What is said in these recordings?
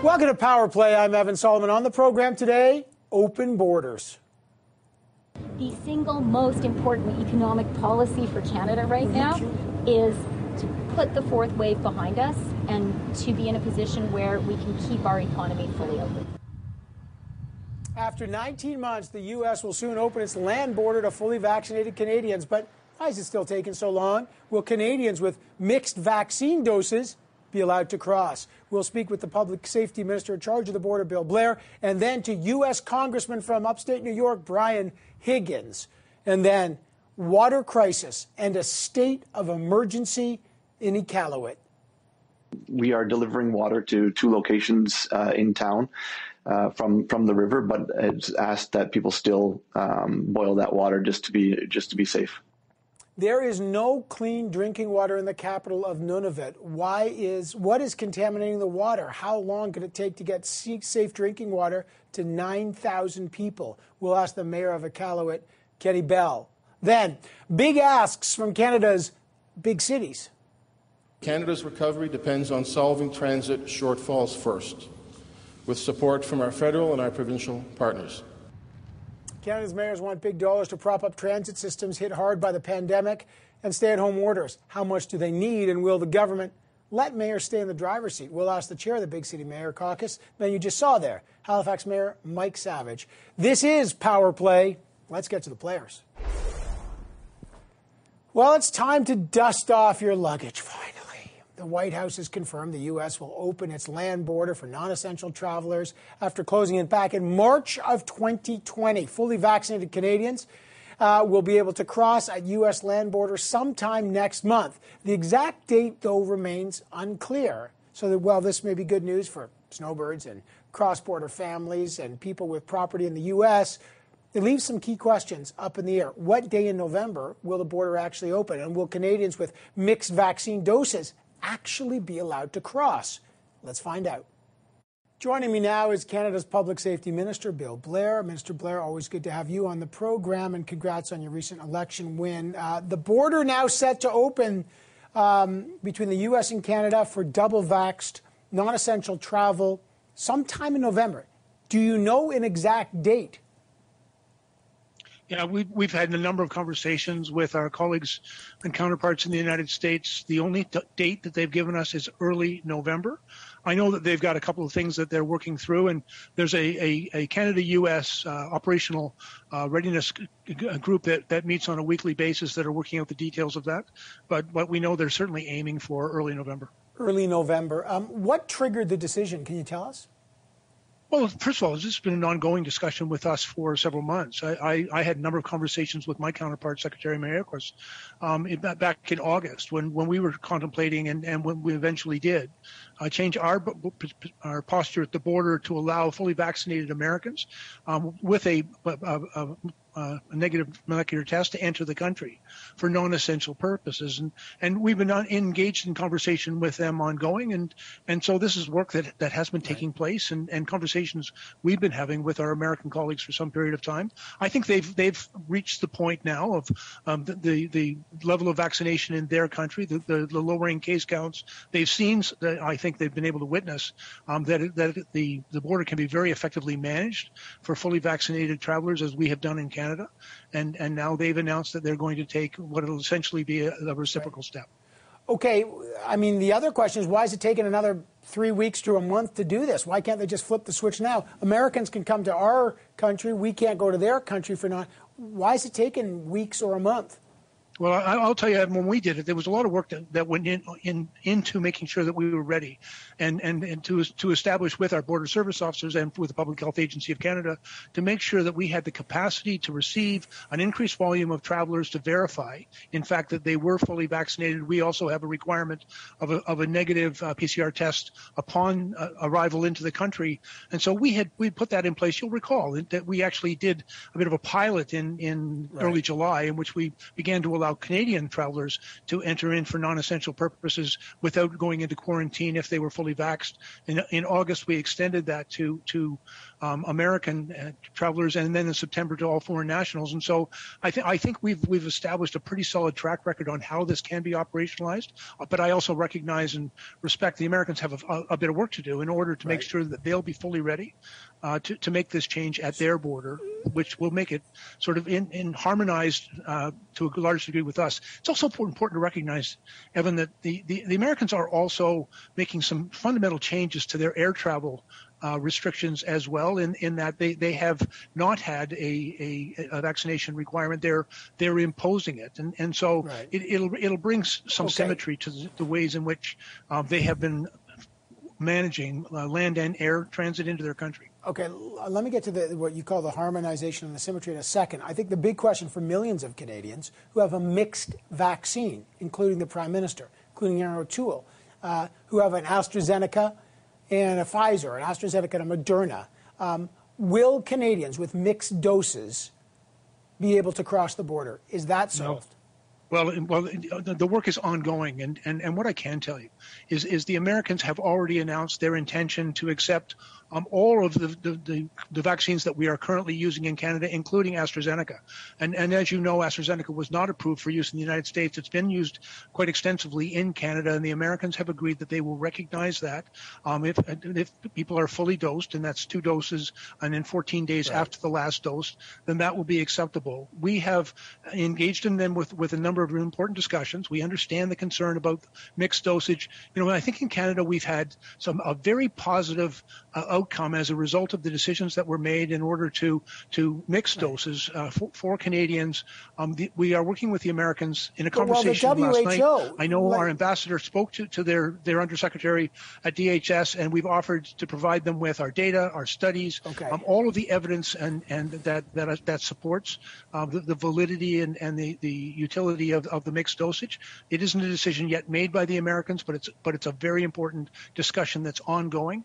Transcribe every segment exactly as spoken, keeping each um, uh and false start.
Welcome to Power Play. I'm Evan Solomon. On the program today, open borders. The single most important economic policy for Canada right now is to put the fourth wave behind us and to be in a position where we can keep our economy fully open. After nineteen months, the U S will soon open its land border to fully vaccinated Canadians. But why is it still taking so long? Will Canadians with mixed vaccine doses be allowed to cross? We'll speak with the Public Safety Minister in charge of the border, Bill Blair, and then to U S Congressman from upstate New York, Brian Higgins. And then water crisis and a state of emergency in Iqaluit. We are delivering water to two locations uh, in town uh, from from the river, but it's asked that people still um, boil that water just to be just to be safe. There is no clean drinking water in the capital of Nunavut. Why is what is contaminating the water? How long could it take to get safe drinking water to nine thousand people? We'll ask the mayor of Iqaluit, Kenny Bell. Then, big asks from Canada's big cities. Canada's recovery depends on solving transit shortfalls first, with support from our federal and our provincial partners. Canada's mayors want big dollars to prop up transit systems hit hard by the pandemic and stay-at-home orders. How much do they need, and will the government let mayors stay in the driver's seat? We'll ask the chair of the Big City Mayor Caucus. Then you just saw there, Halifax Mayor Mike Savage. This is Power Play. Let's get to the players. Well, it's time to dust off your luggage, finally. The White House has confirmed the U S will open its land border for non-essential travelers after closing it back in March of twenty twenty. Fully vaccinated Canadians uh, will be able to cross at U S land border sometime next month. The exact date, though, remains unclear. So that, while this may be good news for snowbirds and cross-border families and people with property in the U S, it leaves some key questions up in the air. What day in November will the border actually open? And will Canadians with mixed vaccine doses actually be allowed to cross? Let's find out. Joining me now is Canada's Public Safety Minister, Bill Blair. Minister Blair, always good to have you on the program, and congrats on your recent election win. Uh, the border now set to open um, between the U S and Canada for double-vaxxed, non-essential travel sometime in November. Do you know an exact date? Yeah, we've, we've had a number of conversations with our colleagues and counterparts in the United States. The only t- date that they've given us is early November. I know that they've got a couple of things that they're working through, and there's a, a, a Canada-U S uh, operational uh, readiness g- group that, that meets on a weekly basis that are working out the details of that. But, but we know they're certainly aiming for early November. Early November. Um, what triggered the decision? Can you tell us? Well, first of all, this has been an ongoing discussion with us for several months. I, I, I had a number of conversations with my counterpart, Secretary Mayorkas, um, in, back in August when, when we were contemplating and, and when we eventually did uh, change our our posture at the border to allow fully vaccinated Americans um, with a, a, a, a negative molecular test to enter the country for non-essential purposes. And, and we've been engaged in conversation with them ongoing. And, and so this is work that, that has been taking place and, and conversations we've been having with our American colleagues for some period of time. I think they've, they've reached the point now of um, the, the, the level of vaccination in their country, the, the, the lowering case counts. They've seen, that I think they've been able to witness um, that, it, that the, the border can be very effectively managed for fully vaccinated travelers, as we have done in Canada. Canada, and, and now they've announced that they're going to take what will essentially be a, a reciprocal right. step. Okay, I mean, the other question is, why is it taking another three weeks to a month to do this? Why can't they just flip the switch now? Americans can come to our country. We can't go to their country for not. Why is it taking weeks or a month? Well, I, I'll tell you, when we did it, there was a lot of work that, that went in, in into making sure that we were ready, and, and, and to to establish with our border service officers and with the Public Health Agency of Canada to make sure that we had the capacity to receive an increased volume of travelers to verify, in fact, that they were fully vaccinated. We also have a requirement of a, of a negative uh, P C R test upon uh, arrival into the country, and so we had we put that in place. You'll recall that we actually did a bit of a pilot in in right. early July, in which we began to allow allow Canadian travelers to enter in for non-essential purposes without going into quarantine if they were fully vaxxed. In, in August, we extended that to to um, American uh, travelers, and then in September to all foreign nationals. And so I think I think we've we've established a pretty solid track record on how this can be operationalized. But I also recognize and respect the Americans have a, a bit of work to do in order to make Right. sure that they'll be fully ready uh, to to make this change at their border, which will make it sort of in, in harmonized uh, to a large degree with us. It's also important to recognize, Evan, that the, the, the Americans are also making some fundamental changes to their air travel uh, restrictions as well, in, in that they, they have not had a, a, a vaccination requirement. They're they're imposing it, and and so Right. it, it'll it'll bring some Okay. symmetry to the, the ways in which uh, they have been managing uh, land and air transit into their country. Okay, l- let me get to the, what you call the harmonization and the symmetry in a second. I think the big question for millions of Canadians who have a mixed vaccine, including the Prime Minister, including Erin O'Toole, uh, who have an AstraZeneca and a Pfizer, an AstraZeneca and a Moderna, um, will Canadians with mixed doses be able to cross the border? Is that solved? Well, well, the the work is ongoing, and, and, and what I can tell you is is the Americans have already announced their intention to accept um, all of the, the, the, the vaccines that we are currently using in Canada, including AstraZeneca. And, and as you know, AstraZeneca was not approved for use in the United States. It's been used quite extensively in Canada, and the Americans have agreed that they will recognize that um, if if people are fully dosed, and that's two doses, and in fourteen days Right. after the last dose, then that will be acceptable. We have engaged in them with, with a number of important discussions. We understand the concern about mixed dosage. You know, I think in Canada we've had some a very positive uh, outcome as a result of the decisions that were made in order to to mix doses uh, for, for Canadians. Um, the, we are working with the Americans in a Well, the conversation last W H O, night. I know like- our ambassador spoke to, to their their undersecretary at D H S, and we've offered to provide them with our data, our studies, Okay. um, all of the evidence and and that that that supports uh, the, the validity and, and the, the utility of, of the mixed dosage. It isn't a decision yet made by the Americans, but it's but it's a very important discussion that's ongoing.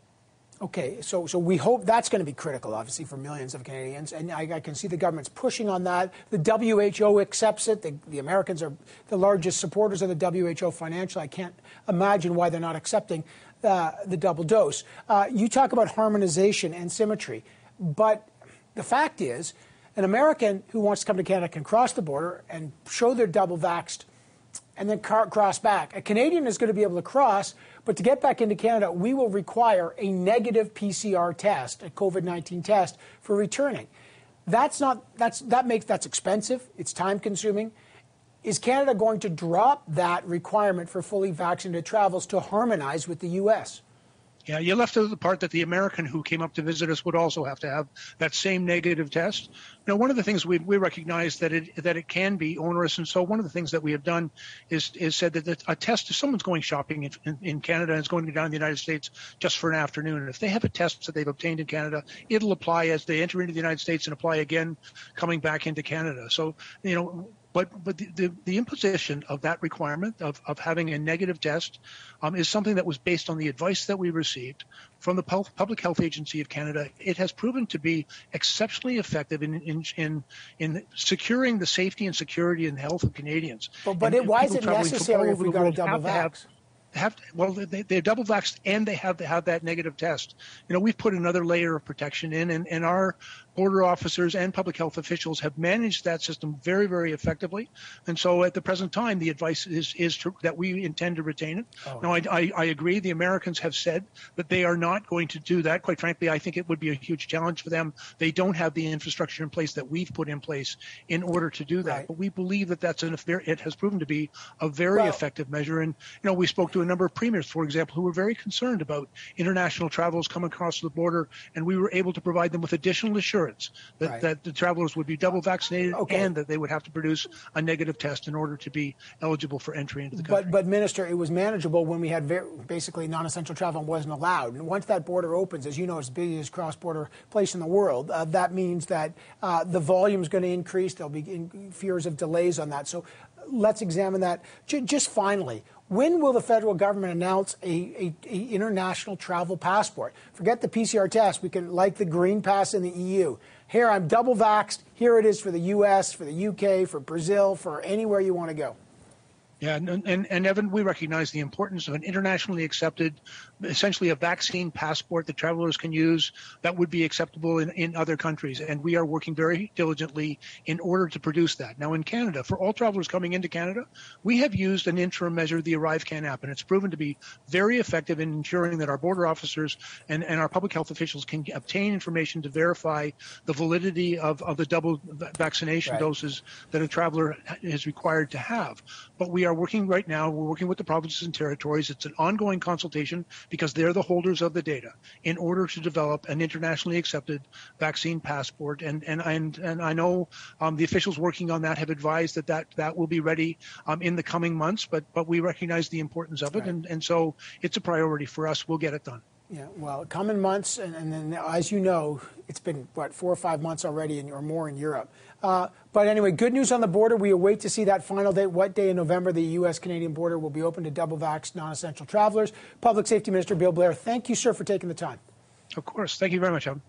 Okay, so so we hope that's going to be critical, obviously, for millions of Canadians, and I, I can see the government's pushing on that. The W H O accepts it. The, the Americans are the largest supporters of the W H O financially. I can't imagine why they're not accepting uh, the double dose. Uh, you talk about harmonization and symmetry, but the fact is, an American who wants to come to Canada can cross the border and show they're double vaxxed and then car- cross back. A Canadian is going to be able to cross, but to get back into Canada, we will require a negative P C R test, a COVID nineteen test, for returning. That's not, that's, that makes, that's expensive. It's time consuming. Is Canada going to drop that requirement for fully vaccinated travels to harmonize with the U S? Yeah, you left out the part that the American who came up to visit us would also have to have that same negative test. You know, one of the things we we recognize that it that it can be onerous, and so one of the things that we have done is is said that a test, if someone's going shopping in, in, in Canada and is going down to the United States just for an afternoon, and if they have a test that they've obtained in Canada, it'll apply as they enter into the United States and apply again coming back into Canada. So, you know, But but the, the, the imposition of that requirement of, of having a negative test um, is something that was based on the advice that we received from the Public Health Agency of Canada. It has proven to be exceptionally effective in in in, in securing the safety and security and health of Canadians. But, but And it, why is people it traveling from all necessary if over we've the got a world double have to have- vax? Have to, well, they, they're double vaxxed and they have to have that negative test. You know, we've put another layer of protection in, and, and our border officers and public health officials have managed that system very, very effectively. And so at the present time, the advice is, is to, that we intend to retain it. Oh. Now, I, I, I agree. The Americans have said that they are not going to do that. Quite frankly, I think it would be a huge challenge for them. They don't have the infrastructure in place that we've put in place in order to do that. Right. But we believe that that's an, it has proven to be a very Well- effective measure. And, you know, we spoke to a number of premiers, for example, who were very concerned about international travelers coming across the border, and we were able to provide them with additional assurance that, Right. that the travelers would be double vaccinated Okay. and that they would have to produce a negative test in order to be eligible for entry into the country. But, but Minister, it was manageable when we had very, basically non-essential travel wasn't allowed. And once that border opens, as you know, it's the biggest cross-border place in the world. Uh, that means that uh, the volume is going to increase. There'll be in- fears of delays on that. So let's examine that. J- just finally, When will the federal government announce a, a, a international travel passport? Forget the P C R test. We can, like the Green Pass in the E U. Here, I'm double vaxxed. Here it is for the U S, for the U K, for Brazil, for anywhere you want to go. Yeah, and, and, and Evan, we recognize the importance of an internationally accepted, essentially a vaccine passport that travelers can use that would be acceptable in, in other countries. And we are working very diligently in order to produce that. Now, in Canada, for all travelers coming into Canada, we have used an interim measure, the ArriveCAN app, and it's proven to be very effective in ensuring that our border officers and, and our public health officials can obtain information to verify the validity of, of the double vaccination right. doses that a traveler is required to have. But we are working right now, we're working with the provinces and territories. It's an ongoing consultation because they're the holders of the data in order to develop an internationally accepted vaccine passport. And and and, and I know um, the officials working on that have advised that that, that will be ready um, in the coming months, but but we recognize the importance of it. Right. And, and so it's a priority for us. We'll get it done. Yeah, well, coming months, and, and then, as you know, it's been, what, four or five months already in, or more in Europe. Uh, but anyway, good news on the border. We await to see that final date, what day in November the U S Canadian border will be open to double-vaxxed non-essential travelers. Public Safety Minister Bill Blair, thank you, sir, for taking the time. Of course. Thank you very much, Evan.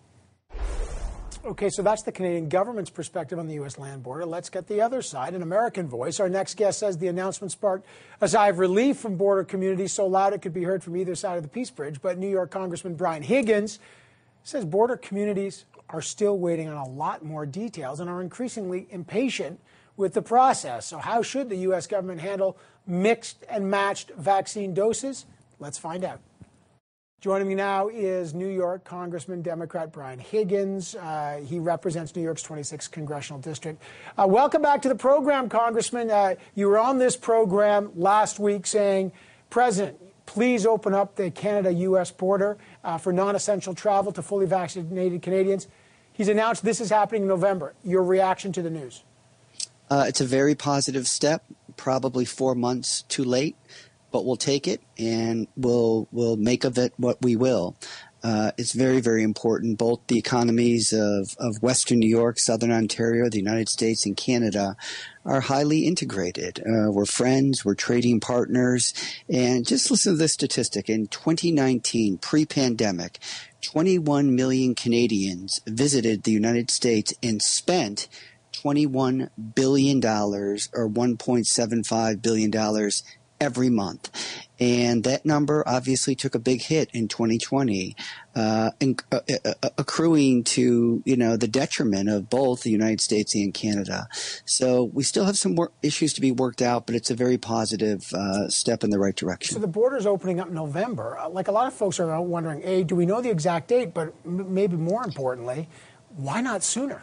Okay, so that's the Canadian government's perspective on the U S land border. Let's get the other side, an American voice. Our next guest says the announcement sparked a sigh of relief from border communities so loud it could be heard from either side of the Peace Bridge. But New York Congressman Brian Higgins says border communities are still waiting on a lot more details and are increasingly impatient with the process. So how should the U S government handle mixed and matched vaccine doses? Let's find out. Joining me now is New York Congressman Democrat Brian Higgins. Uh, he represents New York's twenty-sixth Congressional District. Uh, welcome back to the program, Congressman. Uh, you were on this program last week saying, President, please open up the Canada-U S border uh, for non-essential travel to fully vaccinated Canadians. He's announced this is happening in November. Your reaction to the news? Uh, it's a very positive step, probably four months too late. But we'll take it and we'll we'll make of it what we will. Uh, it's very, very important. Both the economies of, of Western New York, Southern Ontario, the United States, and Canada are highly integrated. Uh, we're friends, we're trading partners. And just listen to this statistic. In twenty nineteen, pre-pandemic, twenty-one million Canadians visited the United States and spent twenty-one billion dollars or one point seven five billion dollars every month. And that number obviously took a big hit in twenty twenty, uh, and, uh, uh, accruing to, you know, the detriment of both the United States and Canada. So we still have some work, issues to be worked out, but it's a very positive uh, step in the right direction. So the border's opening up in November. Like a lot of folks are wondering, A, do we know the exact date? But m- maybe more importantly, why not sooner?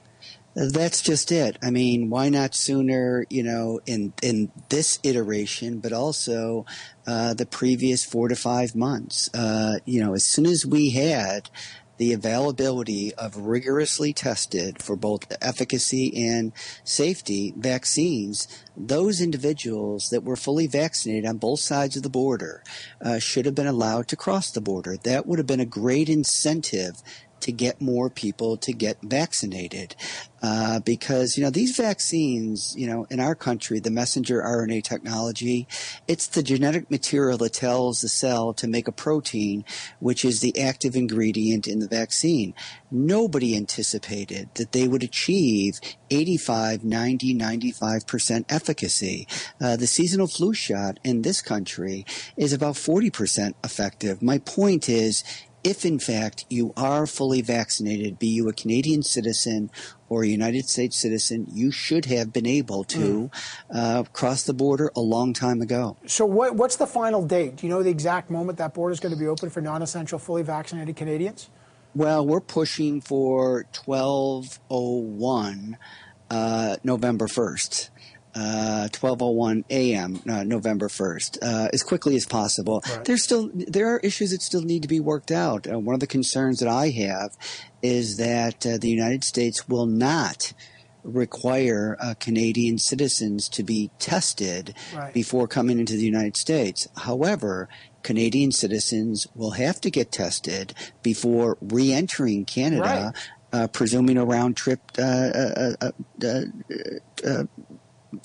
That's just it. I mean, why not sooner, you know, in in this iteration, but also uh, the previous four to five months? Uh, you know, as soon as we had the availability of rigorously tested for both efficacy and safety vaccines, those individuals that were fully vaccinated on both sides of the border uh, should have been allowed to cross the border. That would have been a great incentive to get more people to get vaccinated. Uh, because, you know, these vaccines, you know, in our country, the messenger R N A technology, it's the genetic material that tells the cell to make a protein, which is the active ingredient in the vaccine. Nobody anticipated that they would achieve eighty-five, ninety, ninety-five percent efficacy. Uh, the seasonal flu shot in this country is about forty percent effective. My point is, if in fact you are fully vaccinated, be you a Canadian citizen or a United States citizen, you should have been able to mm. uh, cross the border a long time ago. So what, what's the final date? Do you know the exact moment that border is going to be open for non-essential fully vaccinated Canadians? Well, we're pushing for twelve oh one uh, November first. Uh, twelve oh one a.m. Uh, November first, uh, as quickly as possible. Right. There's still there are issues that still need to be worked out. Uh, one of the concerns that I have is that uh, the United States will not require uh, Canadian citizens to be tested right. before coming into the United States. However, Canadian citizens will have to get tested before re-entering Canada, right. uh, presuming a round trip. Uh, uh, uh, uh, uh,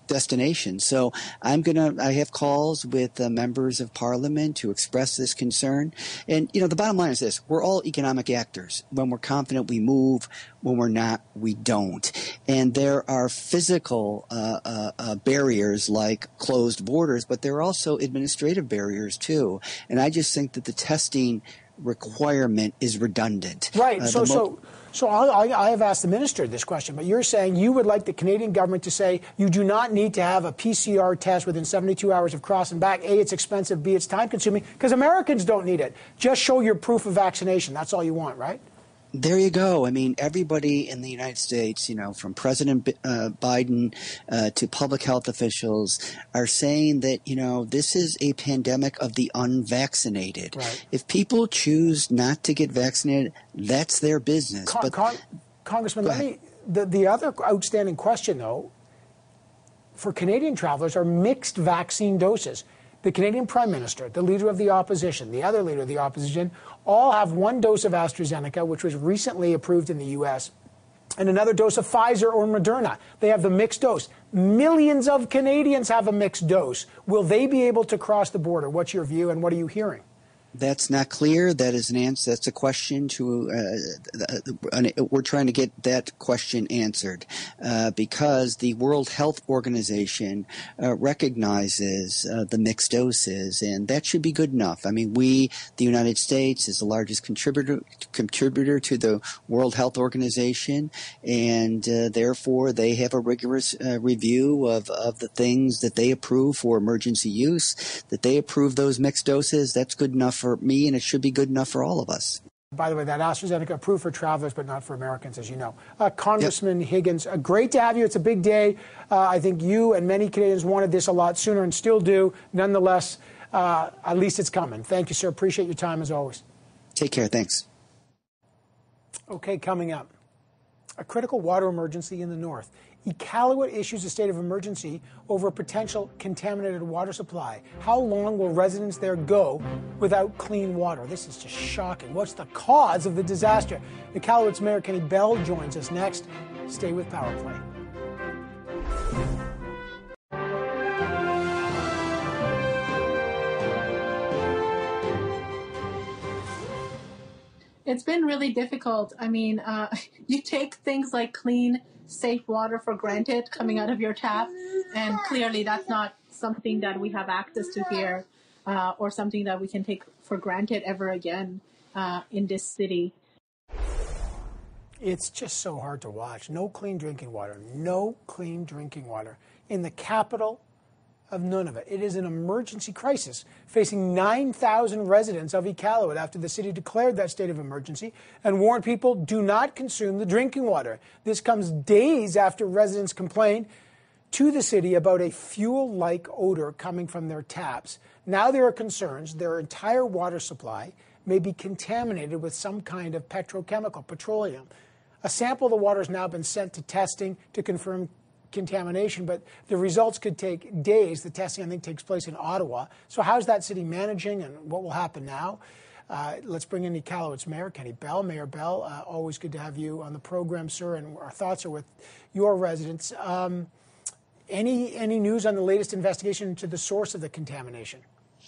destination. So I'm going to, I have calls with uh, members of parliament to express this concern. And, you know, the bottom line is this: we're all economic actors. When we're confident, we move. When we're not, we don't. And there are physical uh, uh, uh, barriers like closed borders, but there are also administrative barriers too. And I just think that the testing requirement is redundant. Right. Uh, so, mo- so, so I, I have asked the minister this question, but you're saying you would like the Canadian government to say you do not need to have a P C R test within seventy-two hours of crossing back. A, it's expensive. B, it's time consuming because Americans don't need it. Just show your proof of vaccination. That's all you want, right? There you go. I mean, everybody in the United States, you know, from President uh, Biden uh, to public health officials are saying that, you know, this is a pandemic of the unvaccinated. Right. If people choose not to get vaccinated, that's their business. Con- but Con- Congressman, let me, the, the other outstanding question, though, for Canadian travelers are mixed vaccine doses. The Canadian Prime Minister, the Leader of the Opposition, the other Leader of the Opposition, all have one dose of AstraZeneca, which was recently approved in the U S, and another dose of Pfizer or Moderna. They have the mixed dose. Millions of Canadians have a mixed dose. Will they be able to cross the border? What's your view, and what are you hearing? That's not clear. That is an answer. That's a question to. Uh, we're trying to get that question answered uh, because the World Health Organization uh, recognizes uh, the mixed doses, and that should be good enough. I mean, we, the United States, is the largest contributor contributor to the World Health Organization, and uh, therefore they have a rigorous uh, review of of the things that they approve for emergency use. That they approve those mixed doses. That's good enough for me, and it should be good enough for all of us. By the way, that AstraZeneca approved for travelers, but not for Americans, as you know. Uh, Congressman yep. Higgins, uh, great to have you. It's a big day. Uh, I think you and many Canadians wanted this a lot sooner and still do. Nonetheless, uh, at least it's coming. Thank you, sir. Appreciate your time as always. Take care. Thanks. Okay, coming up, a critical water emergency in the north. Iqaluit issues a state of emergency over a potential contaminated water supply. How long will residents there go without clean water? This is just shocking. What's the cause of the disaster? Iqaluit's Mayor Kenny Bell joins us next. Stay with Power Play. It's been really difficult. I mean, uh, you take things like clean, safe water for granted coming out of your tap, and clearly that's not something that we have access to here uh, or something that we can take for granted ever again uh, in this city. It's just so hard to watch. No clean drinking water. No clean drinking water. In the capital of Nunavut. It is an emergency crisis facing nine thousand residents of Iqaluit after the city declared that state of emergency and warned people do not consume the drinking water. This comes days after residents complained to the city about a fuel-like odor coming from their taps. Now there are concerns their entire water supply may be contaminated with some kind of petrochemical, petroleum. A sample of the water has now been sent to testing to confirm contamination, but the results could take days. The testing, I think, takes place in Ottawa. So how's that city managing, and what will happen now? Uh, let's bring in Iqaluit's Mayor, Kenny Bell. Mayor Bell, uh, always good to have you on the program, sir, and our thoughts are with your residents. Um, any, any news on the latest investigation into the source of the contamination?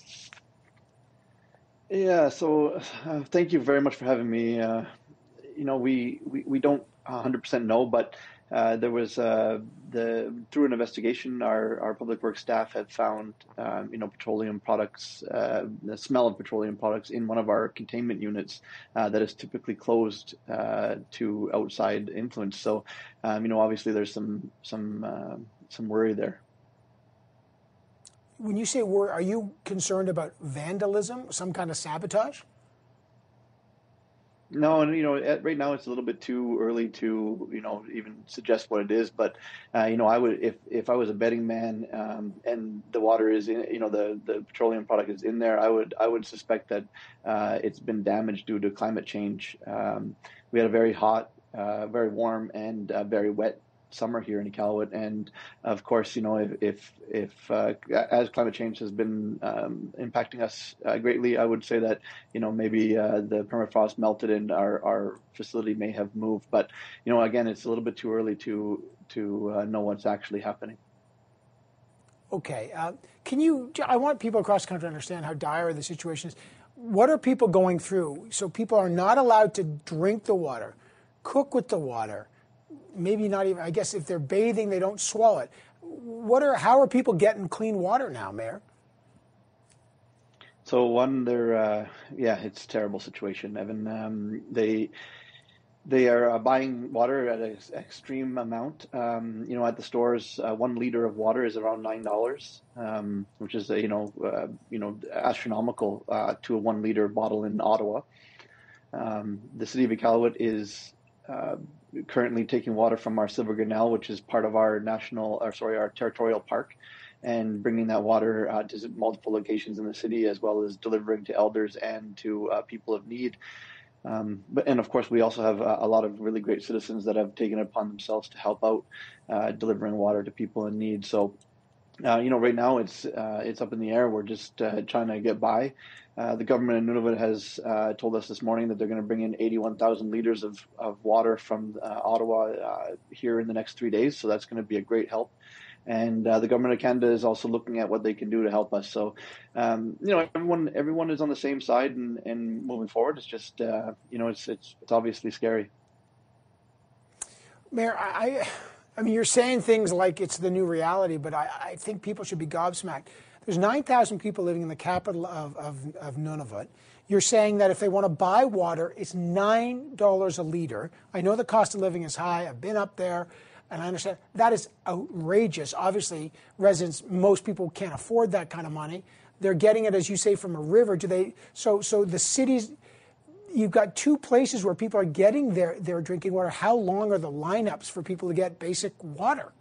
Yeah, so uh, thank you very much for having me. Uh, you know, we, we, we don't one hundred percent know, but Uh, there was uh, the through an investigation, our, our public works staff had found um, you know petroleum products, uh, the smell of petroleum products in one of our containment units uh, that is typically closed uh, to outside influence. So um, you know obviously there's some some uh, some worry there. When you say worry, are you concerned about vandalism, some kind of sabotage? No, and you know, at, right now it's a little bit too early to you know even suggest what it is. But uh, you know, I would if if I was a betting man um, and the water is in, you know, the the petroleum product is in there, I would I would suspect that uh, it's been damaged due to climate change. Um, we had a very hot, uh, very warm, and uh, very wet summer here in Iqaluit, and of course, you know, if if, if uh, as climate change has been um, impacting us uh, greatly, I would say that you know maybe uh, the permafrost melted and our, our facility may have moved. But you know, again, it's a little bit too early to to uh, know what's actually happening. Okay. Uh, can you, I want people across the country to understand how dire the situation is. What are people going through? So people are not allowed to drink the water, cook with the water, maybe not even, I guess if they're bathing, they don't swallow it. What are, how are people getting clean water now, Mayor? So one, they're, uh, yeah, it's a terrible situation, Evan. Um, they, They are uh, buying water at an extreme amount. Um, you know, at the stores, uh, one liter of water is around nine dollars, um, which is uh, you know, uh, you know, astronomical uh, to a one liter bottle in Ottawa. Um, the city of Iqaluit is uh, currently taking water from our Silver Grinnell, which is part of our national, or sorry, our territorial park, and bringing that water uh, to multiple locations in the city, as well as delivering to elders and to uh, people of need. Um, but and of course, we also have a, a lot of really great citizens that have taken it upon themselves to help out uh, delivering water to people in need. So, uh, you know, right now it's uh, it's up in the air. We're just uh, trying to get by. Uh, the government in Nunavut has uh, told us this morning that they're going to bring in eighty-one thousand liters of, of water from uh, Ottawa uh, here in the next three days. So that's going to be a great help. And uh, the government of Canada is also looking at what they can do to help us. So, um, you know, everyone everyone is on the same side and, and moving forward. It's just, uh, you know, it's, it's it's obviously scary. Mayor, I, I mean, you're saying things like it's the new reality, but I, I think people should be gobsmacked. There's nine thousand people living in the capital of, of, of Nunavut. You're saying that if they want to buy water, it's nine dollars a liter. I know the cost of living is high. I've been up there. And I understand that is outrageous. Obviously, residents, most people can't afford that kind of money. They're getting it, as you say, from a river. Do they? So, so the cities, you've got two places where people are getting their, their drinking water. How long are the lineups for people to get basic water?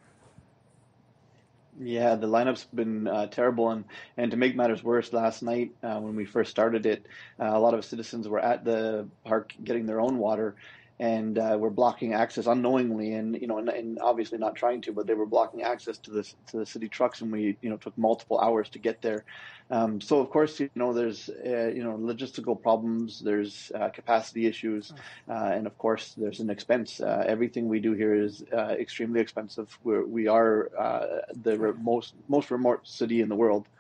Yeah, the lineup's been uh, terrible, and, and to make matters worse, last night uh, when we first started it, uh, a lot of citizens were at the park getting their own water. And uh, we're blocking access unknowingly, and you know, and, and obviously not trying to, but they were blocking access to the to the city trucks, and we you know took multiple hours to get there. Um, so of course, you know, there's uh, you know logistical problems, there's uh, capacity issues, uh, and of course, there's an expense. Uh, everything we do here is uh, extremely expensive. We're, we are uh, the re- most most remote city in the world.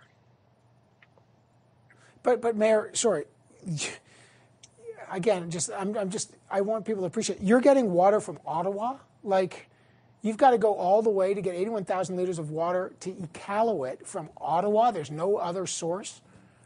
But but Mayor, sorry. Again, just I'm, I'm just I want people to appreciate you're getting water from Ottawa. Like, you've got to go all the way to get eighty-one thousand liters of water to Iqaluit from Ottawa. There's no other source.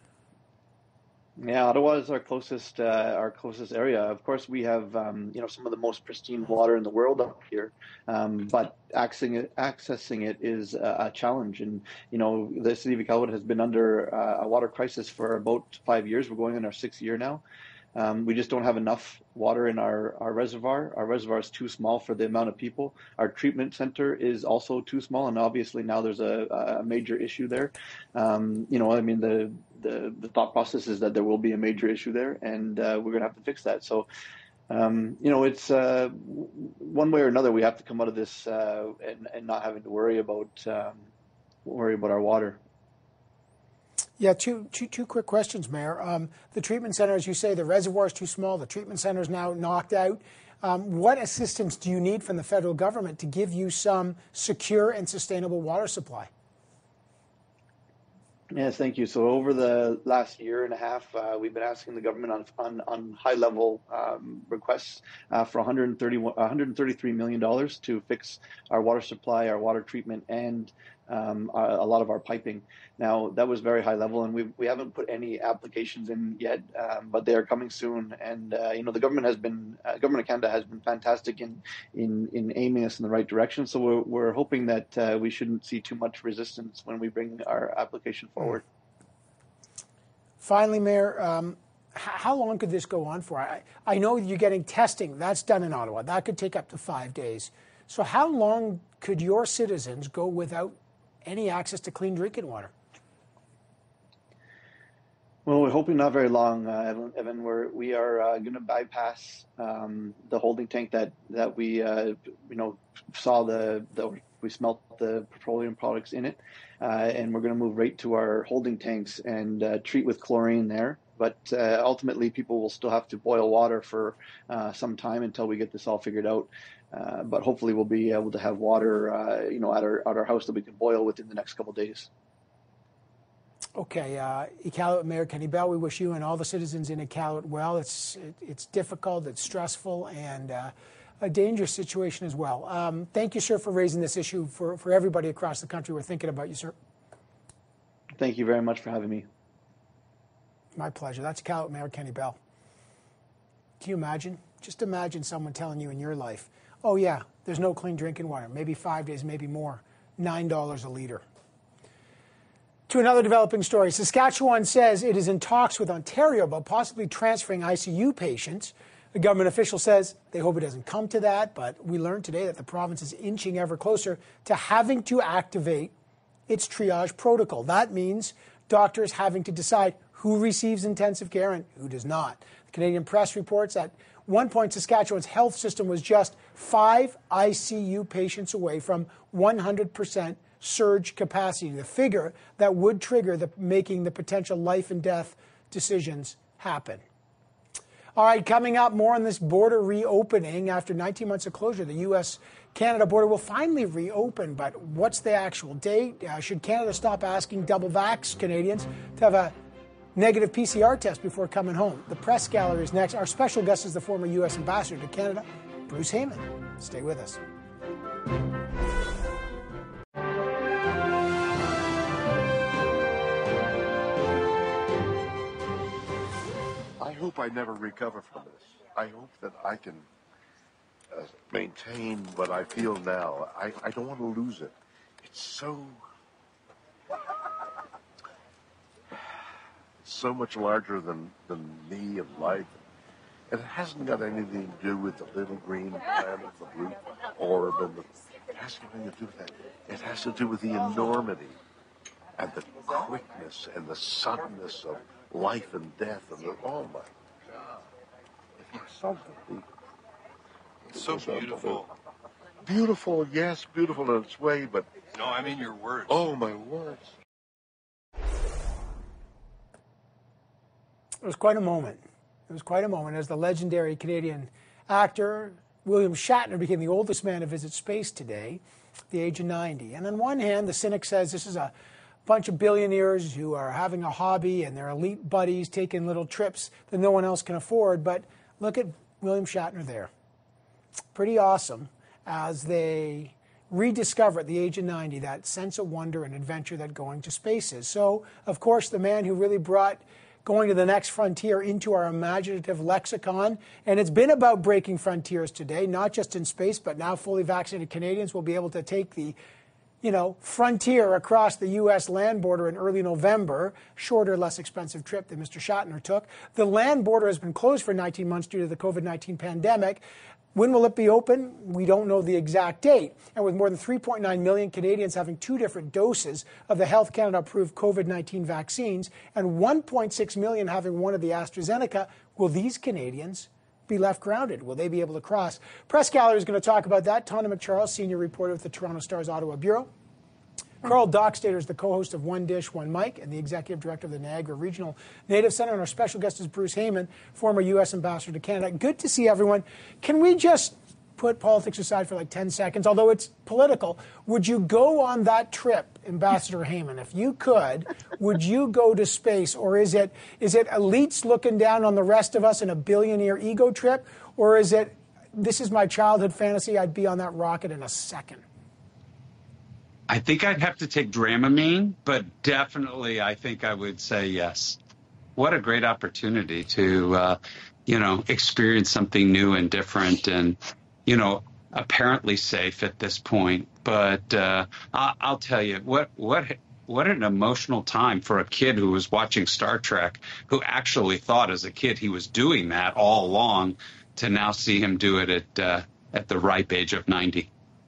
Yeah, Ottawa is our closest uh, our closest area. Of course, we have um, you know some of the most pristine water in the world up here, um, but accessing it, accessing it is a, a challenge. And you know the city of Iqaluit has been under uh, a water crisis for about five years. We're going in our sixth year now. Um, we just don't have enough water in our, our reservoir. Our reservoir is too small for the amount of people. Our treatment center is also too small, and obviously now there's a, a major issue there. Um, you know, I mean, the, the the thought process is that there will be a major issue there, and uh, we're going to have to fix that. So, um, you know, it's uh, one way or another we have to come out of this uh, and, and not having to worry about um, worry about our water. Yeah, two, two, two quick questions, Mayor. Um, the treatment center, as you say, the reservoir is too small. The treatment center is now knocked out. Um, what assistance do you need from the federal government to give you some secure and sustainable water supply? Yes, thank you. So over the last year and a half, uh, we've been asking the government on on, on high-level um, requests uh, for one hundred thirty, one hundred thirty-three million dollars to fix our water supply, our water treatment, and um, a, a lot of our piping. Now, that was very high level, and we we haven't put any applications in yet, um, but they are coming soon. And uh, you know, the government has been, uh, government of Canada has been fantastic in in in aiming us in the right direction. So we're we're hoping that uh, we shouldn't see too much resistance when we bring our application forward. Finally, Mayor, um, how long could this go on for? I, I know you're getting testing. That's done in Ottawa. That could take up to five days. So how long could your citizens go without any access to clean drinking water? Well, we're hoping not very long, uh, Evan. Evan. We're, we are uh, going to bypass um, the holding tank that that we uh, you know saw the, the we smelt the petroleum products in it, uh, and we're going to move right to our holding tanks and uh, treat with chlorine there. but uh, ultimately people will still have to boil water for uh, some time until we get this all figured out. Uh, but hopefully we'll be able to have water, uh, you know, at our at our house that we can boil within the next couple of days. Okay, uh, Iqaluit Mayor Kenny Bell, we wish you and all the citizens in Iqaluit well. It's it, it's difficult, it's stressful, and uh, a dangerous situation as well. Um, thank you, sir, for raising this issue for, for everybody across the country. We're thinking about you, sir. Thank you very much for having me. My pleasure. That's Iqaluit Mayor Kenny Bell. Can you imagine? Just imagine someone telling you in your life, oh, yeah, there's no clean drinking water, maybe five days, maybe more, nine dollars a litre. To another developing story, Saskatchewan says it is in talks with Ontario about possibly transferring I C U patients. A government official says they hope it doesn't come to that, but we learned today that the province is inching ever closer to having to activate its triage protocol. That means doctors having to decide who receives intensive care and who does not. The Canadian Press reports that at one point Saskatchewan's health system was just five I C U patients away from one hundred percent surge capacity, the figure that would trigger the making the potential life and death decisions happen. All right, coming up, more on this border reopening. After nineteen months of closure, the U S Canada border will finally reopen, but what's the actual date? Uh, should Canada stop asking double vax Canadians to have a negative P C R test before coming home? The press gallery is next. Our special guest is the former U S ambassador to Canada, Bruce Heyman. Stay with us. I hope I never recover from this. I hope that I can uh, maintain what I feel now. I, I don't want to lose it. It's so, so much larger than, than me and life. And it hasn't got anything to do with the little green planet, the blue orb, and the, it has nothing to do with that. It has to do with the enormity and the quickness and the suddenness of life and death, and the, oh my God. It's so, it's so beautiful. Beautiful, yes, beautiful in its way, but... No, I mean your words. Oh, my words. It was quite a moment. It was quite a moment as the legendary Canadian actor William Shatner became the oldest man to visit space today, at the age of ninety. And on one hand, the cynic says this is a bunch of billionaires who are having a hobby and their elite buddies taking little trips that no one else can afford. But look at William Shatner there. Pretty awesome as they rediscover at the age of ninety that sense of wonder and adventure that going to space is. So, of course, the man who really brought going to the next frontier into our imaginative lexicon. And it's been about breaking frontiers today, not just in space, but now fully vaccinated Canadians will be able to take the you know, frontier across the U S land border in early November, shorter, less expensive trip than Mister Shatner took. The land border has been closed for nineteen months due to the COVID nineteen pandemic. When will it be open? We don't know the exact date. And with more than three point nine million Canadians having two different doses of the Health Canada approved COVID nineteen vaccines and one point six million having one of the AstraZeneca, will these Canadians be left grounded? Will they be able to cross? Press Gallery is going to talk about that. Tonda McCharles, senior reporter with the Toronto Star's Ottawa Bureau. Carl Dockstader is the co-host of One Dish, One Mic and the executive director of the Niagara Regional Native Centre. And our special guest is Bruce Heyman, former U S ambassador to Canada. Good to see everyone. Can we just put politics aside for like ten seconds, although it's political? Would you go on that trip, Ambassador Heyman? If you could, would you go to space? Or is it is it elites looking down on the rest of us in a billionaire ego trip? Or is it, this is my childhood fantasy, I'd be on that rocket in a second? I think I'd have to take Dramamine, but definitely I think I would say yes. What a great opportunity to, uh, you know, experience something new and different and, you know, apparently safe at this point. But uh, I- I'll tell you, what what what an emotional time for a kid who was watching Star Trek, who actually thought as a kid he was doing that all along, to now see him do it at uh, at the ripe age of ninety.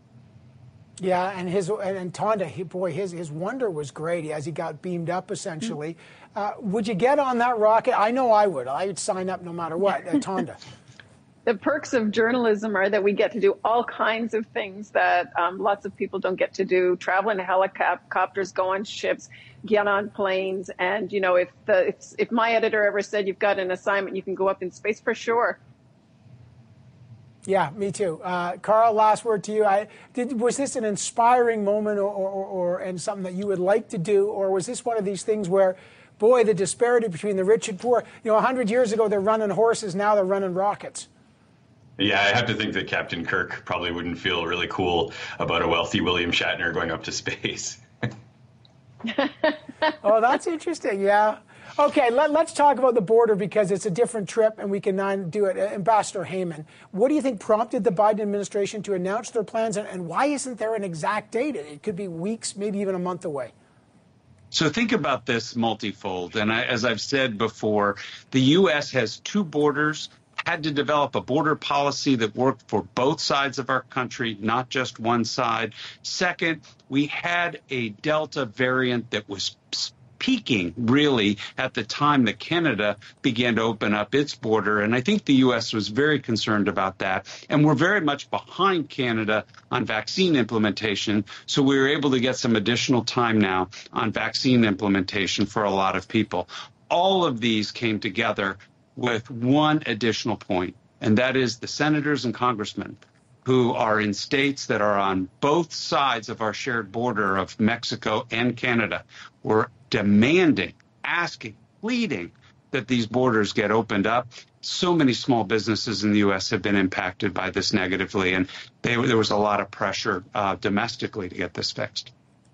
Yeah, and his and, and Tonda, he, boy, his his wonder was great as he got beamed up. Essentially, uh, would you get on that rocket? I know I would. I would sign up no matter what. Uh, Tonda. The perks of journalism are that we get to do all kinds of things that um, lots of people don't get to do. Travel in helicopters, go on ships, get on planes. And, you know, if the if, if my editor ever said you've got an assignment, you can go up in space, for sure. Yeah, me too. Uh, Carl, last word to you. I, did, was this an inspiring moment or, or, or and something that you would like to do, or was this one of these things where, boy, the disparity between the rich and poor, you know, one hundred years ago they're running horses, now they're running rockets? Yeah, I have to think that Captain Kirk probably wouldn't feel really cool about a wealthy William Shatner going up to space. Oh, that's interesting, yeah. Okay, let, let's talk about the border because it's a different trip and we can uh, do it. Uh, Ambassador Heyman, what do you think prompted the Biden administration to announce their plans, and, and why isn't there an exact date? It could be weeks, maybe even a month away. So think about this multifold. And I, as I've said before, the U S has two borders, had to develop a border policy that worked for both sides of our country, not just one side. Second, we had a Delta variant that was peaking really at the time that Canada began to open up its border. And I think the U S was very concerned about that. And we're very much behind Canada on vaccine implementation. So we were able to get some additional time now on vaccine implementation for a lot of people. All of these came together with one additional point, and that is the senators and congressmen who are in states that are on both sides of our shared border of Mexico and Canada were demanding, asking, pleading that these borders get opened up. So many small businesses in the U S have been impacted by this negatively, and they, there was a lot of pressure uh, domestically to get this fixed.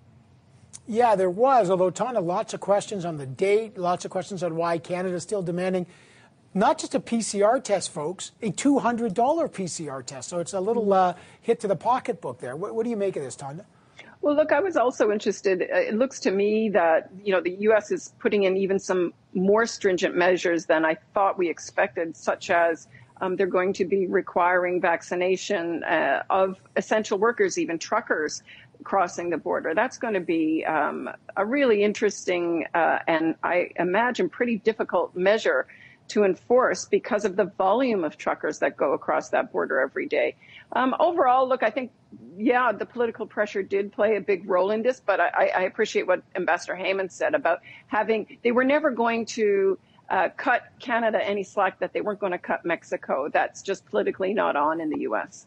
Yeah, there was, although, Tana, lots of questions on the date, lots of questions on why Canada is still demanding not just a P C R test, folks, a two hundred dollars P C R test. So it's a little uh, hit to the pocketbook there. What, what do you make of this, Tanya? Well, look, I was also interested. It looks to me that, you know, the U S is putting in even some more stringent measures than I thought we expected, such as um, they're going to be requiring vaccination uh, of essential workers, even truckers crossing the border. That's going to be um, a really interesting uh, and I imagine pretty difficult measure to enforce because of the volume of truckers that go across that border every day. Um, overall, look, I think, yeah, the political pressure did play a big role in this, but I, I appreciate what Ambassador Heyman said about having, they were never going to uh, cut Canada any slack that they weren't going to cut Mexico. That's just politically not on in the U S.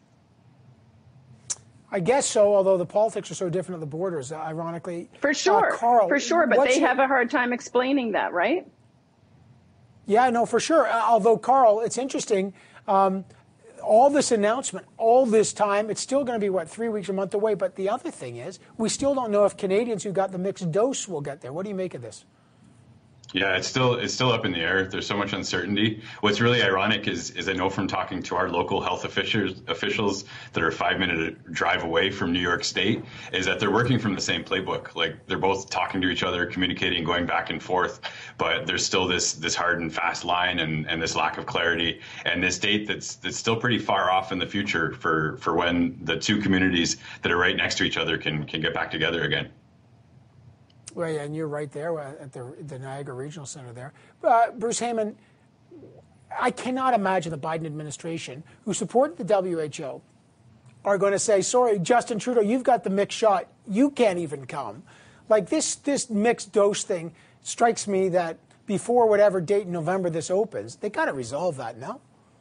I guess so, although the politics are so different at the borders, uh, ironically. For sure, uh, Carl, for sure, but they your... have a hard time explaining that, right? Yeah, no, for sure. Uh, although, Carl, it's interesting. Um, all this announcement, all this time, it's still going to be, what, three weeks, a month away. But the other thing is, we still don't know if Canadians who got the mixed dose will get there. What do you make of this? Yeah, it's still it's still up in the air. There's so much uncertainty. What's really ironic is is I know from talking to our local health officials officials that are a five minute drive away from New York State is that they're working from the same playbook. Like they're both talking to each other, communicating, going back and forth. But there's still this this hard and fast line and, and this lack of clarity and this date that's that's still pretty far off in the future for, for when the two communities that are right next to each other can can get back together again. Well, yeah, and you're right there at the, the Niagara Regional Center there. Uh, Bruce Heyman, I cannot imagine the Biden administration, who supported the W H O, are going to say, sorry, Justin Trudeau, you've got the mixed shot. You can't even come. Like this, this mixed dose thing strikes me that before whatever date in November this opens, they got to resolve that now.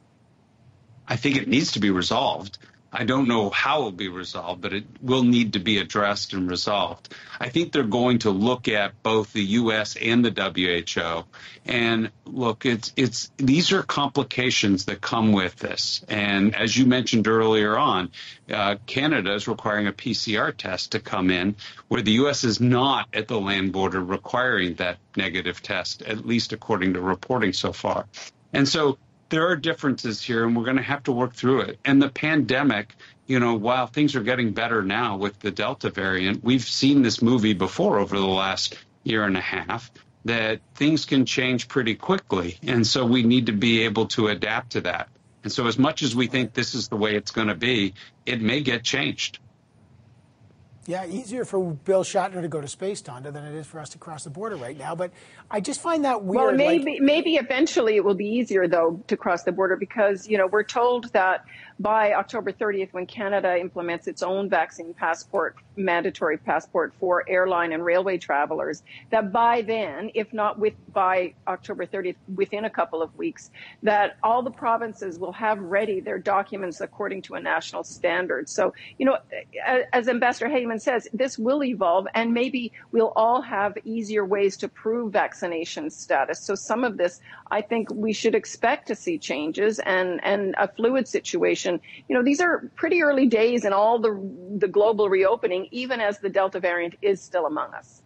I think it needs to be resolved. I don't know how it will be resolved, but it will need to be addressed and resolved. I think they're going to look at both the U S and the W H O. And look, it's it's these are complications that come with this. And as you mentioned earlier on, uh, Canada is requiring a P C R test to come in, where the U S is not at the land border requiring that negative test, at least according to reporting so far. And so there are differences here, and we're going to have to work through it. And the pandemic, you know, while things are getting better now with the Delta variant, we've seen this movie before over the last year and a half, that things can change pretty quickly. And so we need to be able to adapt to that. And so as much as we think this is the way it's going to be, it may get changed. Yeah, easier for Bill Shatner to go to space, Tonda, than it is for us to cross the border right now. But I just find that weird. Well, maybe like, maybe eventually it will be easier, though, to cross the border because, you know, we're told that by October thirtieth, when Canada implements its own vaccine passport, mandatory passport for airline and railway travelers, that by then, if not with by October thirtieth, within a couple of weeks, that all the provinces will have ready their documents according to a national standard. So, you know, as Ambassador Heyman says, this will evolve, and maybe we'll all have easier ways to prove vaccination status. So some of this, I think we should expect to see changes and, and a fluid situation. You know, these are pretty early days in all the the global reopening, even as the Delta variant is still among us.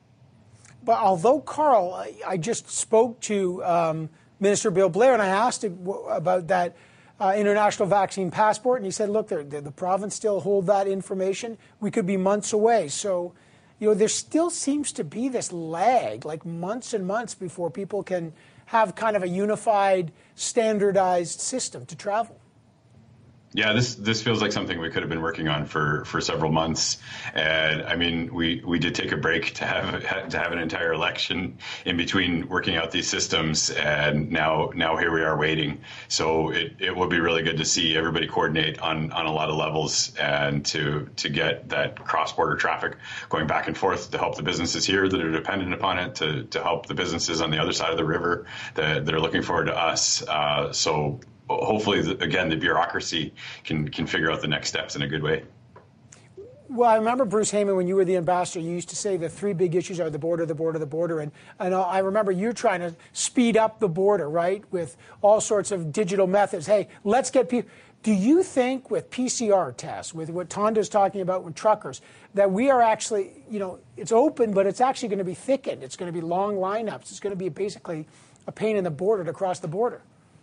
But although, Carl, I, I just spoke to um, Minister Bill Blair, and I asked him about that uh, international vaccine passport, and he said, look, the, the province still hold that information. We could be months away. So, you know, there still seems to be this lag, like months and months before people can have kind of a unified, standardized system to travel. Yeah, this this feels like something we could have been working on for, for several months, and I mean, we, we did take a break to have to have an entire election in between working out these systems, and now now here we are waiting. So it, it will be really good to see everybody coordinate on, on a lot of levels, and to to get that cross border traffic going back and forth to help the businesses here that are dependent upon it, to to help the businesses on the other side of the river that that are looking forward to us. Uh, so. Hopefully, again, the bureaucracy can can figure out the next steps in a good way. Well, I remember, Bruce Heyman, when you were the ambassador, you used to say the three big issues are the border, the border, the border. And, and I remember you trying to speed up the border, right, with all sorts of digital methods. Hey, let's get people. Do you think with P C R tests, with what Tonda's talking about with truckers, that we are actually, you know, it's open, but it's actually going to be thickened. It's going to be long lineups. It's going to be basically a pain in the border to cross the border.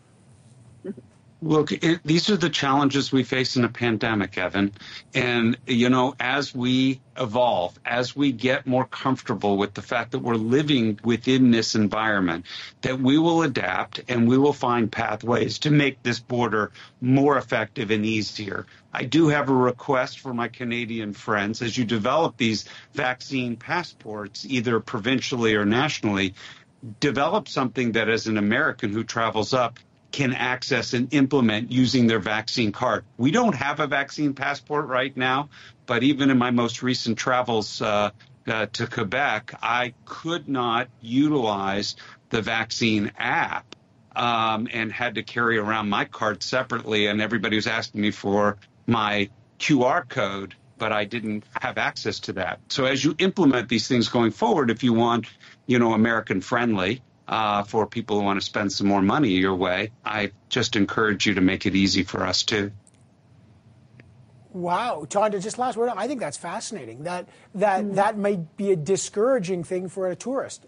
Look, it, these are the challenges we face in a pandemic, Evan. And, you know, as we evolve, as we get more comfortable with the fact that we're living within this environment, that we will adapt and we will find pathways to make this border more effective and easier. I do have a request for my Canadian friends. As you develop these vaccine passports, either provincially or nationally, develop something that as an American who travels up can access and implement using their vaccine card. We don't have a vaccine passport right now, but even in my most recent travels uh, uh, to Quebec, I could not utilize the vaccine app um, and had to carry around my card separately, and everybody was asking me for my Q R code, but I didn't have access to that. So as you implement these things going forward, if you want, you know, American friendly, Uh, for people who want to spend some more money your way, I just encourage you to make it easy for us too. Wow, Tonda, just last word. I think that's fascinating. That that mm. that may be a discouraging thing for a tourist.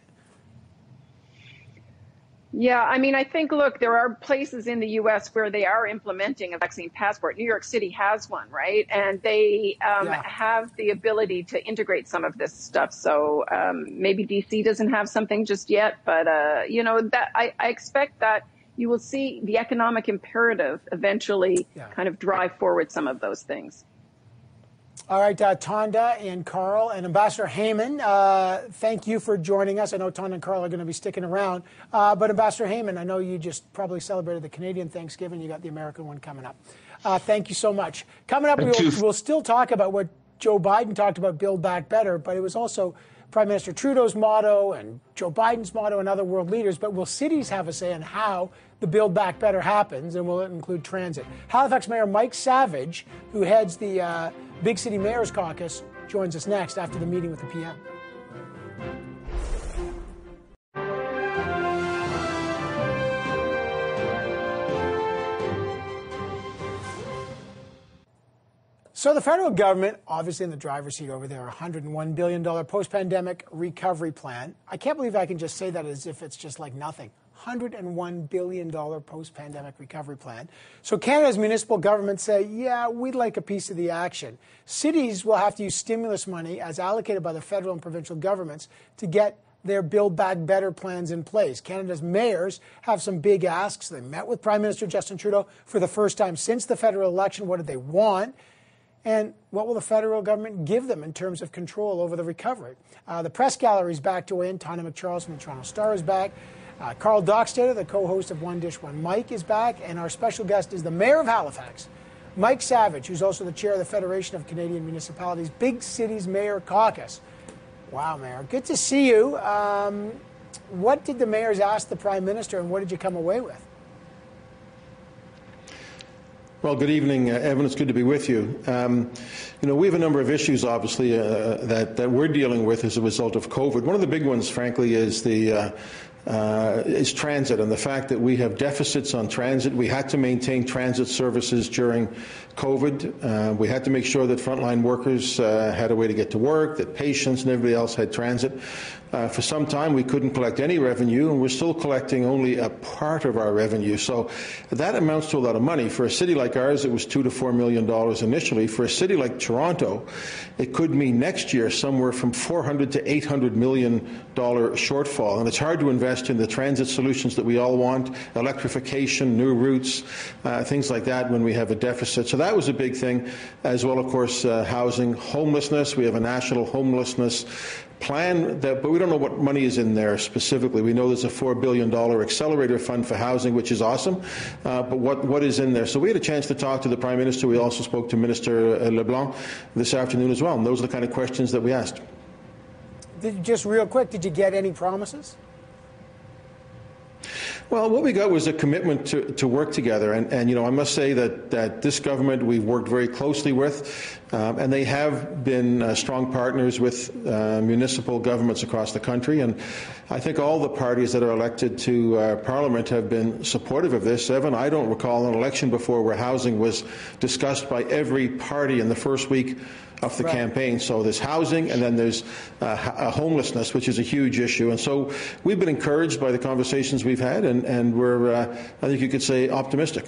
Yeah, I mean, I think, look, there are places in the U S where they are implementing a vaccine passport. New York City has one, right? And they um, yeah. have the ability to integrate some of this stuff. So um, maybe D C doesn't have something just yet, but, uh, you know, that I, I expect that you will see the economic imperative eventually yeah. kind of drive forward some of those things. All right, uh, Tonda and Carl and Ambassador Heyman, uh, thank you for joining us. I know Tonda and Carl are going to be sticking around. Uh, but Ambassador Heyman, I know you just probably celebrated the Canadian Thanksgiving. You got the American one coming up. Uh, thank you so much. Coming up, we'll, we'll still talk about what Joe Biden talked about, Build Back Better, but it was also Prime Minister Trudeau's motto and Joe Biden's motto and other world leaders. But will cities have a say in how the Build Back Better happens, and will it include transit? Halifax Mayor Mike Savage, who heads the uh, Big City Mayor's Caucus, joins us next after the meeting with the P M. So the federal government, obviously in the driver's seat over there, one hundred one billion dollars post-pandemic recovery plan. I can't believe I can just say that as if it's just like nothing. one hundred one billion dollars post-pandemic recovery plan. So Canada's municipal governments say, yeah, we'd like a piece of the action. Cities will have to use stimulus money as allocated by the federal and provincial governments to get their Build Back Better plans in place. Canada's mayors have some big asks. They met with Prime Minister Justin Trudeau for the first time since the federal election. What did they want? And what will the federal government give them in terms of control over the recovery? Uh, the press gallery is back to win. Tanya McCharles from the Toronto Star is back. Uh, Carl Dockstader, the co-host of One Dish, One Mike, is back. And our special guest is the Mayor of Halifax, Mike Savage, who's also the chair of the Federation of Canadian Municipalities Big Cities Mayor Caucus. Wow, Mayor. Good to see you. Um, what did the mayors ask the Prime Minister, and what did you come away with? Well, good evening, uh, Evan. It's good to be with you. Um, you know, we have a number of issues, obviously, uh, that, that we're dealing with as a result of COVID. One of the big ones, frankly, is the uh, uh, is transit and the fact that we have deficits on transit. We had to maintain transit services during COVID. Uh, we had to make sure that frontline workers uh, had a way to get to work, that patients and everybody else had transit. Uh, for some time, we couldn't collect any revenue, and we're still collecting only a part of our revenue. So that amounts to a lot of money. For a city like ours, it was two to four million dollars initially. For a city like Toronto, it could mean next year somewhere from four hundred to eight hundred million dollar shortfall. And it's hard to invest in the transit solutions that we all want, electrification, new routes, uh, things like that, when we have a deficit. So that was a big thing, as well, of course, uh, housing, homelessness. We have a national homelessness plan, that, but we don't know what money is in there specifically. We know there's a four billion dollars accelerator fund for housing, which is awesome, uh, but what, what is in there? So we had a chance to talk to the Prime Minister. We also spoke to Minister LeBlanc this afternoon as well, and those are the kind of questions that we asked. Did, just real quick, did you get any promises? Well, what we got was a commitment to, to work together, and, and you know, I must say that, that this government we've worked very closely with, um, and they have been uh, strong partners with uh, municipal governments across the country, and I think all the parties that are elected to uh, Parliament have been supportive of this. Evan, I don't recall an election before where housing was discussed by every party in the first week of the right. campaign. So there's housing, and then there's uh, homelessness, which is a huge issue. And so we've been encouraged by the conversations we've had, and, and we're, uh, I think you could say, optimistic.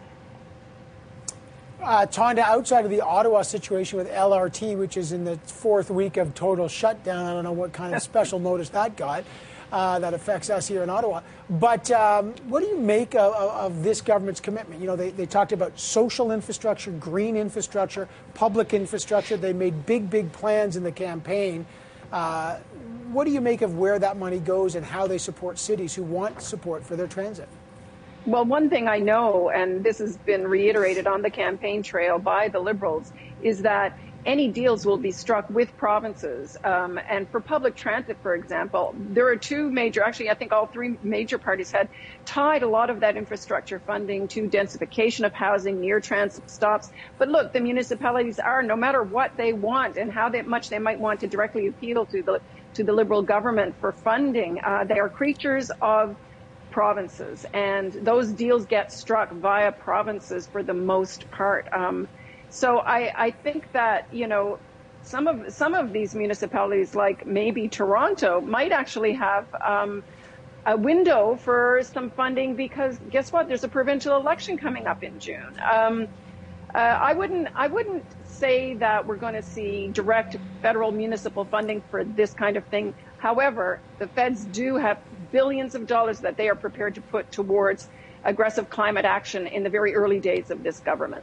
Uh, Tonda, outside of the Ottawa situation with L R T, which is in the fourth week of total shutdown, I don't know what kind of special notice that got. Uh, that affects us here in Ottawa. But um, what do you make of, of this government's commitment? You know, they, they talked about social infrastructure, green infrastructure, public infrastructure. They made big, big plans in the campaign. Uh, what do you make of where that money goes and how they support cities who want support for their transit? Well, one thing I know, and this has been reiterated on the campaign trail by the Liberals, is that any deals will be struck with provinces. Um, and for public transit, for example, there are two major, actually, I think all three major parties had tied a lot of that infrastructure funding to densification of housing near transit stops. But look, the municipalities are, no matter what they want and how they, much they might want to directly appeal to the, to the Liberal government for funding, uh, they are creatures of provinces. And those deals get struck via provinces for the most part. Um, So I, I think that, you know, some of some of these municipalities, like maybe Toronto, might actually have um, a window for some funding because guess what? There's a provincial election coming up in June. Um, uh, I wouldn't I wouldn't say that we're going to see direct federal municipal funding for this kind of thing. However, the feds do have billions of dollars that they are prepared to put towards aggressive climate action in the very early days of this government.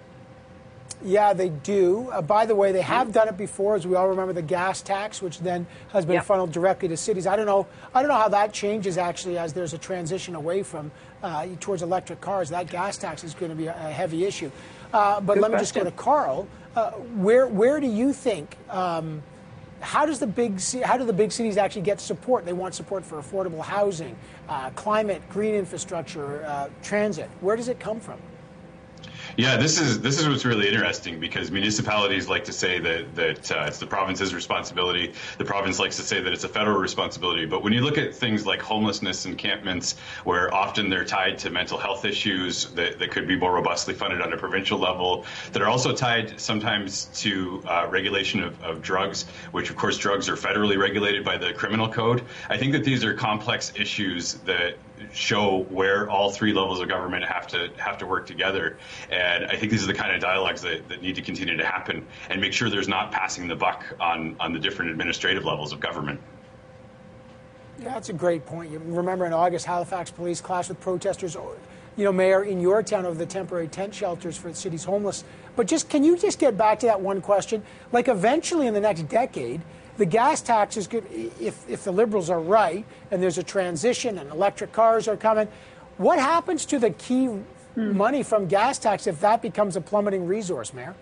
Yeah, they do. Uh, by the way, they have done it before, as we all remember, the gas tax, which then has been yep. funneled directly to cities. I don't know. I don't know how that changes actually as there's a transition away from uh, towards electric cars. That gas tax is going to be a, a heavy issue. Uh, but Good let me question. just go to Carl. Uh, where where do you think? Um, how does the big how do the big cities actually get support? They want support for affordable housing, uh, climate, green infrastructure, uh, transit. Where does it come from? Yeah, this is this is what's really interesting because municipalities like to say that that uh, it's the province's responsibility. The province likes to say that it's a federal responsibility. But when you look at things like homelessness encampments, where often they're tied to mental health issues that, that could be more robustly funded on a provincial level, that are also tied sometimes to uh, regulation of, of drugs, which of course drugs are federally regulated by the criminal code. I think that these are complex issues that show where all three levels of government have to have to work together. And I think these are the kind of dialogues that, that need to continue to happen and make sure there's not passing the buck on, on the different administrative levels of government. Yeah, that's a great point. You remember in August, Halifax police clashed with protesters you know, Mayor, in your town of the temporary tent shelters for the city's homeless. But just can you just get back to that one question? Like eventually in the next decade, the gas tax is good. If, if the Liberals are right and there's a transition and electric cars are coming, what happens to the key hmm. money from gas tax if that becomes a plummeting resource, Mayor?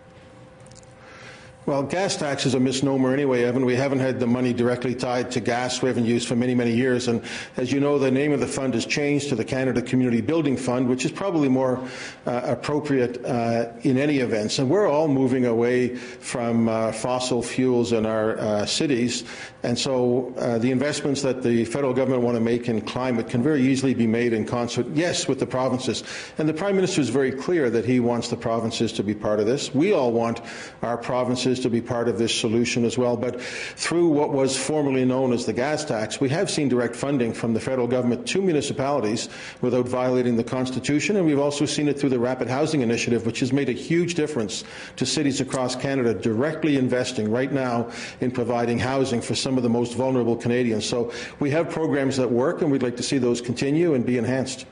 Well, gas tax is a misnomer anyway, Evan. We haven't had the money directly tied to gas revenues for many, many years. And as you know, the name of the fund has changed to the Canada Community Building Fund, which is probably more uh, appropriate uh, in any event. And we're all moving away from uh, fossil fuels in our uh, cities. And so uh, the investments that the federal government want to make in climate can very easily be made in concert, yes, with the provinces. And the Prime Minister is very clear that he wants the provinces to be part of this. We all want our provinces to be part of this solution as well. But through what was formerly known as the gas tax, we have seen direct funding from the federal government to municipalities without violating the Constitution. And we've also seen it through the Rapid Housing Initiative, which has made a huge difference to cities across Canada, directly investing right now in providing housing for some of the most vulnerable Canadians. So we have programs that work, and we'd like to see those continue and be enhanced.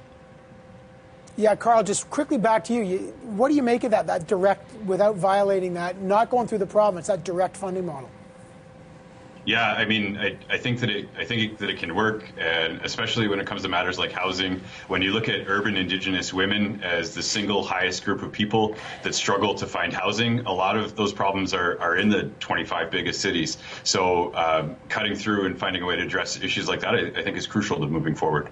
Yeah, Carl, just quickly back to you. you. What do you make of that, that direct, without violating that, not going through the province, that direct funding model? Yeah, I mean, I, I think that it, I think that it can work, and especially when it comes to matters like housing. When you look at urban Indigenous women as the single highest group of people that struggle to find housing, a lot of those problems are, are in the twenty-five biggest cities. So um, cutting through and finding a way to address issues like that, I, I think is crucial to moving forward.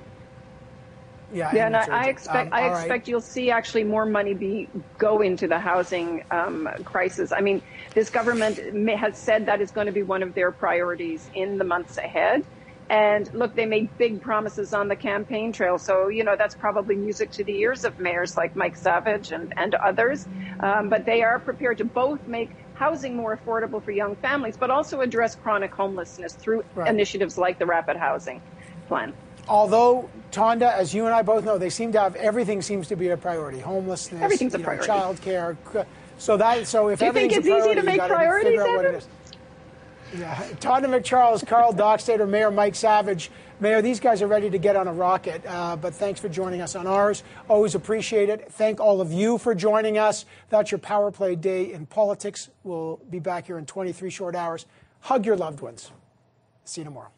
Yeah, yeah, and I, I expect um, I expect right. you'll see actually more money be go into the housing um, crisis. I mean, this government may, has said that is going to be one of their priorities in the months ahead. And look, they made big promises on the campaign trail, so you know that's probably music to the ears of mayors like Mike Savage and and others. Um, but they are prepared to both make housing more affordable for young families, but also address chronic homelessness through right. initiatives like the Rapid Housing Plan. Although, Tonda, as you and I both know, they seem to have, everything seems to be a priority. Homelessness, Everything's a you know, priority. child care. So that, so if Do you think everything's it's a priority, easy to make you priorities, figure out what it is. Yeah. Tonda McCharles, Carl Dockstader, Mayor Mike Savage. Mayor, these guys are ready to get on a rocket, uh, but thanks for joining us on ours. Always appreciate it. Thank all of you for joining us. That's your Power Play Day in Politics. We'll be back here in twenty-three short hours. Hug your loved ones. See you tomorrow.